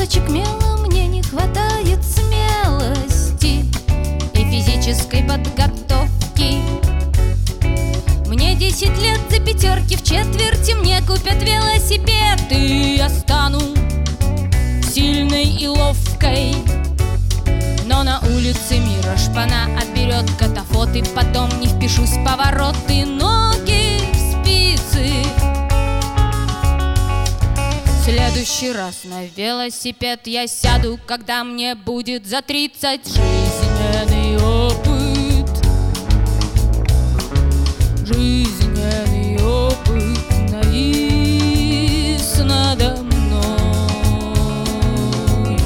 кусочек мела, мне не хватает смелости и физической подготовки. Мне 10 лет, за пятерки в четверти мне купят велосипед, и я стану сильной и ловкой. Но на улице мира шпана отберет катафот, и потом не впишусь в повороты, ноги в спицы. В следующий раз на велосипед я сяду, когда мне будет за 30. Жизненный опыт, жизненный опыт навис надо мной.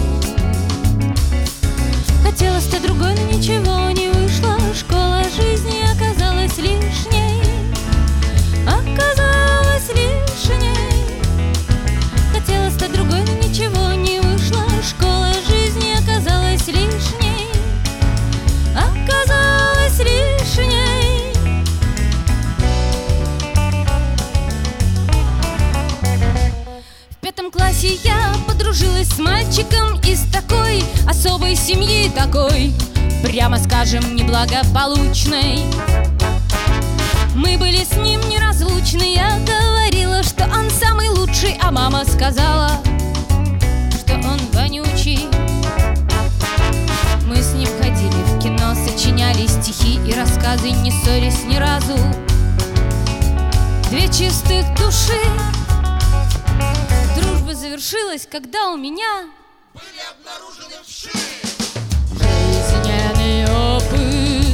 Хотела стать другой, но ничего не вышло. Школа жизни оказалась лишней, оказалась лишней. Хотела стать другой, но ничего не вышло. Школа жизни оказалась лишней, оказалась лишней. В 5 классе я подружилась с мальчиком из такой особой семьи, такой, прямо скажем, неблагополучной. Мы были с ним неразлучны. Я говорила, что он самый лучший, а мама сказала, что он вонючий. Мы с ним ходили в кино, сочиняли стихи и рассказы, не ссорясь ни разу. 2 чистых души. Дружба завершилась, когда у меня были обнаружены вши. жизненный опыт,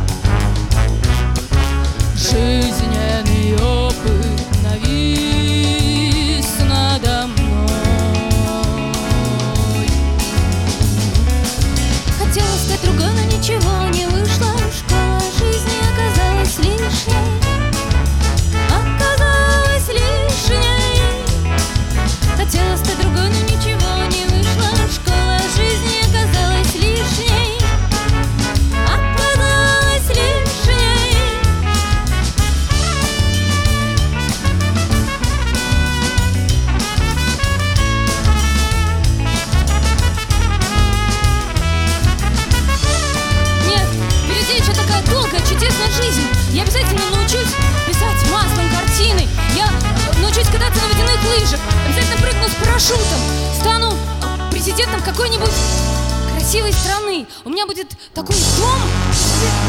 жизненный опыт навис надо мной. Хотела стать другой, но ничего не вышло. Школа жизни оказалась лишней, оказалась лишней. Хотела стать другой, но ничего не вышло. Школа жизни оказалась лишней, оказалась лишней. Нет, впереди еще такая долгая, чудесная жизнь. Я обязательно научусь писать маслом картины. Я научусь кататься на водяных лыжах. Обязательно прыгну с парашютом. Стану президентом какой-нибудь красивой страны. У меня будет такой дом,